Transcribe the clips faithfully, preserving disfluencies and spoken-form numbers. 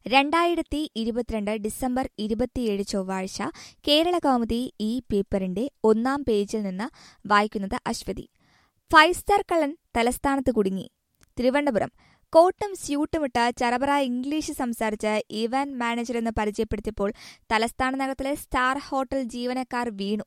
രണ്ടായിരത്തി ഇരുപത്തിരണ്ട് ഡിസംബർ ഇരുപത്തിയേഴ് ചൊവ്വാഴ്ച കേരളകൗമുദി ഈ പേപ്പറിന്റെ ഒന്നാം പേജിൽ നിന്ന് വായിക്കുന്നത് അശ്വതി. ഫൈവ് സ്റ്റാർ കള്ളൻ തലസ്ഥാനത്ത് കുടുങ്ങി. തിരുവനന്തപുരം. കോട്ടും സ്യൂട്ടുമിട്ട് ചറപറ ഇംഗ്ലീഷ് സംസാരിച്ച് ഇവന്റ് മാനേജറെന്ന് പരിചയപ്പെടുത്തിയപ്പോൾ തലസ്ഥാന നഗരത്തിലെ സ്റ്റാർ ഹോട്ടൽ ജീവനക്കാർ വീണു.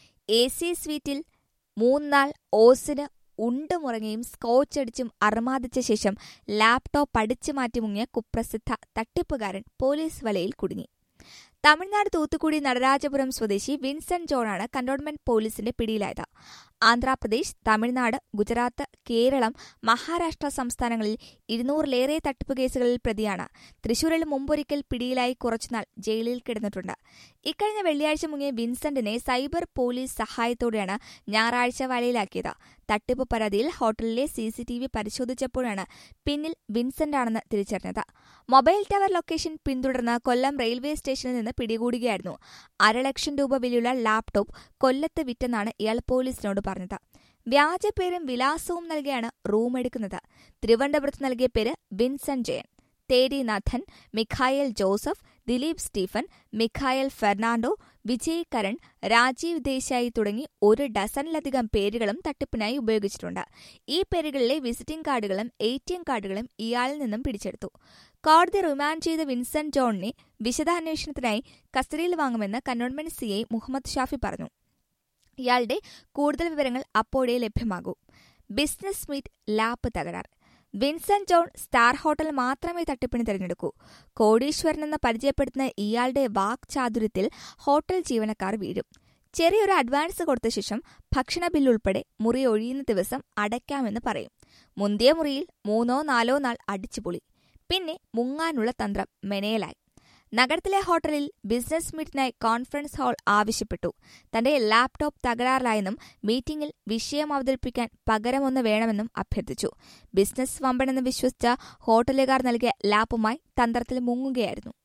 എ സി സ്വീറ്റിൽ മൂന്നാൾ ഓസിന് ഉണ്ടുമുറങ്ങിയും സ്കോച്ചടിച്ചും അർമാദിച്ച ശേഷം ലാപ്ടോപ്പ് അടിച്ചു മാറ്റി മുങ്ങിയ കുപ്രസിദ്ധ തട്ടിപ്പുകാരൻ പോലീസ് വലയിൽ കുടുങ്ങി. തമിഴ്നാട് തൂത്തുക്കുടി നടരാജപുരം സ്വദേശി വിൻസെന്റ് ജോണാണ് കന്റോൺമെന്റ് പോലീസിന്റെ പിടിയിലായത്. ആന്ധ്രാപ്രദേശ്, തമിഴ്നാട്, ഗുജറാത്ത്, കേരളം, മഹാരാഷ്ട്ര സംസ്ഥാനങ്ങളിൽ ഇരുന്നൂറിലേറെ തട്ടിപ്പ് കേസുകളിൽ പ്രതിയാണ്. തൃശൂരിൽ മുമ്പൊരിക്കൽ പിടിയിലായി കുറച്ചുനാൾ ജയിലിൽ കിടന്നിട്ടുണ്ട്. ഇക്കഴിഞ്ഞ വെള്ളിയാഴ്ച മുങ്ങിയ വിൻസെന്റിനെ സൈബർ പോലീസ് സഹായത്തോടെയാണ് ഞായറാഴ്ച വലയിലാക്കിയത്. തട്ടിപ്പ് പരാതിയിൽ ഹോട്ടലിലെ സി സി ടി വി പരിശോധിച്ചപ്പോഴാണ് പിന്നിൽ വിൻസെന്റാണെന്ന് തിരിച്ചറിഞ്ഞത്. മൊബൈൽ ടവർ ലൊക്കേഷൻ പിന്തുടർന്ന് കൊല്ലം റെയിൽവേ സ്റ്റേഷനിൽ നിന്ന് പിടികൂടുകയായിരുന്നു. അരലക്ഷം രൂപ വിലയുള്ള ലാപ്ടോപ്പ് കൊല്ലത്ത് വിറ്റെന്നാണ് ഇയാൾ പോലീസിനോട് പറഞ്ഞത്. വ്യാജ പേരും വിലാസവും നൽകിയാണ് റൂം എടുക്കുന്നത്. തിരുവനന്തപുരത്ത് നൽകിയ പേര് Vincent Jayan. Theri Nathan, Mikhail Joseph, Dileep Stephen, Mikhail Fernando, Vijay Karan, Rajeev Desai തുടങ്ങി ഒരു ഡസനിലധികം പേരുകളും തട്ടിപ്പിനായി ഉപയോഗിച്ചിട്ടുണ്ട്. ഈ പേരുകളിലെ വിസിറ്റിംഗ് കാർഡുകളും എ ടി എം കാർഡുകളും ഇയാളിൽ നിന്നും പിടിച്ചെടുത്തു. കോടതി റിമാൻഡ് ചെയ്ത വിൻസെന്റ് ജോണിനെ വിശദാന്വേഷണത്തിനായി കസ്റ്റഡിയിൽ വാങ്ങുമെന്ന് cantonment C I Muhammad Shafi പറഞ്ഞു. ഇയാളുടെ കൂടുതൽ വിവരങ്ങൾ അപ്പോഴേ ലഭ്യമാകൂ. ബിസിനസ് മീറ്റ് ലാപ്പ് തകരാർ. വിൻസെന്റ് ജോൺ സ്റ്റാർ ഹോട്ടൽ മാത്രമേ തട്ടിപ്പിന് തിരഞ്ഞെടുക്കൂ. കോടീശ്വരനെന്ന് പരിചയപ്പെടുത്തുന്ന ഇയാളുടെ വാക്ചാതുര്യത്തിൽ ഹോട്ടൽ ജീവനക്കാർ വീഴും. ചെറിയൊരു അഡ്വാൻസ് കൊടുത്ത ശേഷം ഭക്ഷണ ബില്ലുൾപ്പെടെ മുറി ഒഴിയുന്ന ദിവസം അടയ്ക്കാമെന്ന് പറയും. മുന്തിയ മുറിയിൽ മൂന്നോ നാലോ നാൾ അടിച്ചുപൊളി. പിന്നെ മുങ്ങാനുള്ള തന്ത്രം മെനയലായി. നഗരത്തിലെ ഹോട്ടലിൽ ബിസിനസ് മീറ്റിനായി കോൺഫറൻസ് ഹാൾ ആവശ്യപ്പെട്ടു. തന്റെ ലാപ്ടോപ്പ് തകരാറിലായെന്നും മീറ്റിംഗിൽ വിഷയം അവതരിപ്പിക്കാൻ പകരമൊന്ന് വേണമെന്നും അഭ്യർത്ഥിച്ചു. ബിസിനസ് വമ്പനെന്ന് വിശ്വസിച്ച ഹോട്ടലുകാർ നൽകിയ ലാപ്പുമായി തന്ത്രത്തിൽ മുങ്ങുകയായിരുന്നു.